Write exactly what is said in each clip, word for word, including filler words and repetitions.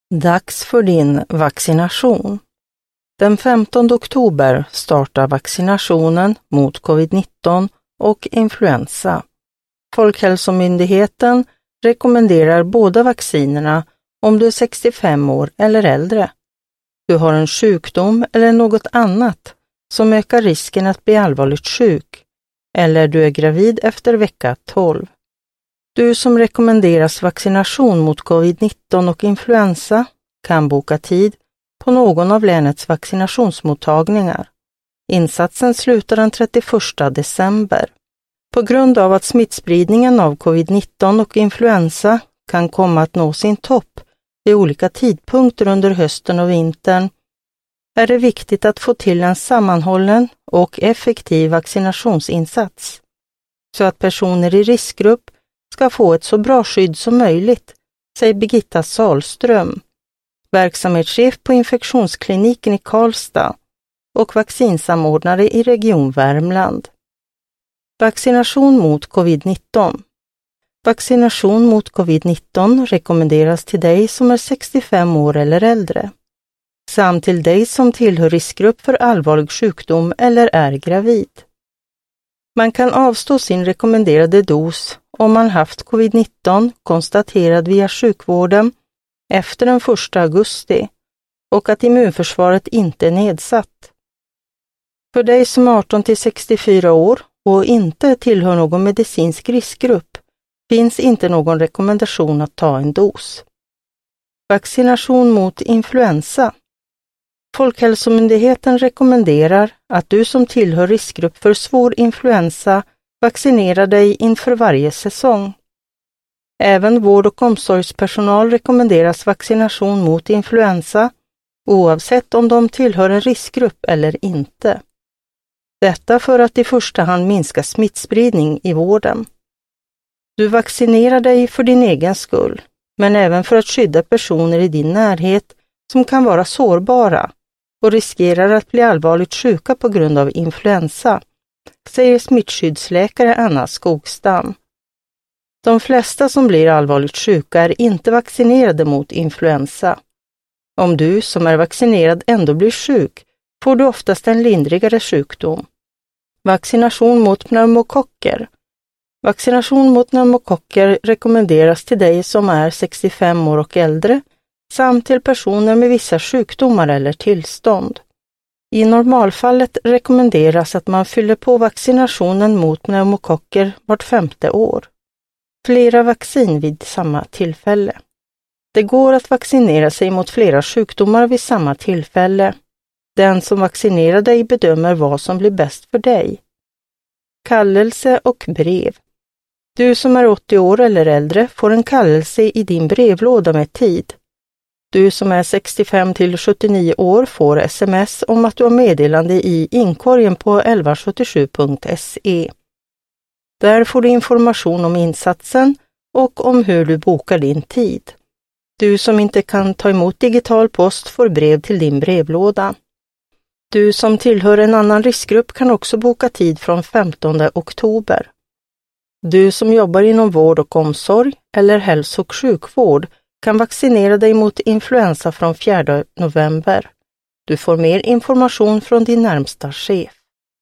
Dags för din vaccination. Den femtonde oktober startar vaccinationen mot covid nitton och influensa. Folkhälsomyndigheten rekommenderar båda vaccinerna om du är sextiofem år eller äldre. Du har en sjukdom eller något annat som ökar risken att bli allvarligt sjuk, eller du är gravid efter vecka tolv. Du som rekommenderas vaccination mot covid nitton och influensa kan boka tid på någon av länets vaccinationsmottagningar. Insatsen slutar den trettioförsta december. På grund av att smittspridningen av covid nitton och influensa kan komma att nå sin topp vid olika tidpunkter under hösten och vintern är det viktigt att få till en sammanhållen och effektiv vaccinationsinsats så att personer i riskgrupp ska få ett så bra skydd som möjligt, säger Birgitta Salström, verksamhetschef på infektionskliniken i Karlstad och vaccinsamordnare i Region Värmland. Vaccination mot covid nitton. Vaccination mot covid nitton rekommenderas till dig som är sextiofem år eller äldre, samt till dig som tillhör riskgrupp för allvarlig sjukdom eller är gravid. Man kan avstå sin rekommenderade dos om man haft covid nitton konstaterad via sjukvården efter den första augusti och att immunförsvaret inte är nedsatt. För dig som är arton till sextiofyra år och inte tillhör någon medicinsk riskgrupp finns inte någon rekommendation att ta en dos. Vaccination mot influensa. Folkhälsomyndigheten rekommenderar att du som tillhör riskgrupp för svår influensa vaccinerar dig inför varje säsong. Även vård- och omsorgspersonal rekommenderas vaccination mot influensa oavsett om de tillhör en riskgrupp eller inte. Detta för att i första hand minska smittspridning i vården. Du vaccinerar dig för din egen skull, men även för att skydda personer i din närhet som kan vara sårbara och riskerar att bli allvarligt sjuka på grund av influensa, säger smittskyddsläkare Anna Skogstam. De flesta som blir allvarligt sjuka är inte vaccinerade mot influensa. Om du som är vaccinerad ändå blir sjuk får du oftast en lindrigare sjukdom. Vaccination mot pneumokocker. Vaccination mot pneumokocker rekommenderas till dig som är sextiofem år och äldre samt till personer med vissa sjukdomar eller tillstånd. I normalfallet rekommenderas att man fyller på vaccinationen mot pneumokocker vart femte år. Flera vaccin vid samma tillfälle. Det går att vaccinera sig mot flera sjukdomar vid samma tillfälle. Den som vaccinerar dig bedömer vad som blir bäst för dig. Kallelse och brev. Du som är åttio år eller äldre får en kallelse i din brevlåda med tid. Du som är sextiofem till sjuttionio år får sms om att du har meddelande i inkorgen på elva sjuttiosju punkt se. Där får du information om insatsen och om hur du bokar din tid. Du som inte kan ta emot digital post får brev till din brevlåda. Du som tillhör en annan riskgrupp kan också boka tid från femtonde oktober. Du som jobbar inom vård och omsorg eller hälso- och sjukvård kan vaccinera dig mot influensa från fjärde november. Du får mer information från din närmsta chef.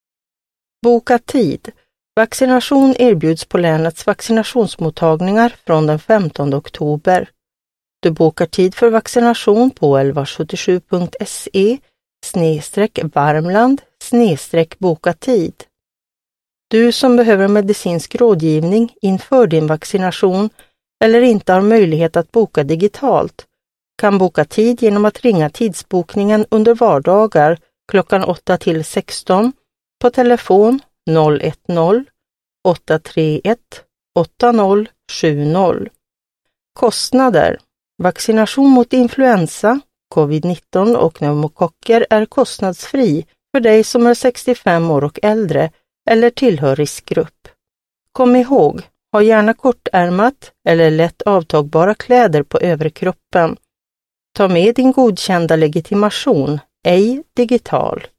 Boka tid. Vaccination erbjuds på länets vaccinationsmottagningar från den femtonde oktober. Du bokar tid för vaccination på elva sjuttiosju punkt se snedstreck Värmland snedstreck boka tid. Du som behöver medicinsk rådgivning inför din vaccination eller inte har möjlighet att boka digitalt kan boka tid genom att ringa tidsbokningen under vardagar klockan åtta till sexton på telefon noll ett noll åtta tre ett åtta noll sju noll. Kostnader. Vaccination mot influensa, covid nitton och pneumokocker är kostnadsfri för dig som är sextiofem år och äldre eller tillhör riskgrupp. Kom ihåg, ha gärna kortärmat eller lätt avtagbara kläder på överkroppen. Ta med din godkända legitimation, ej digital.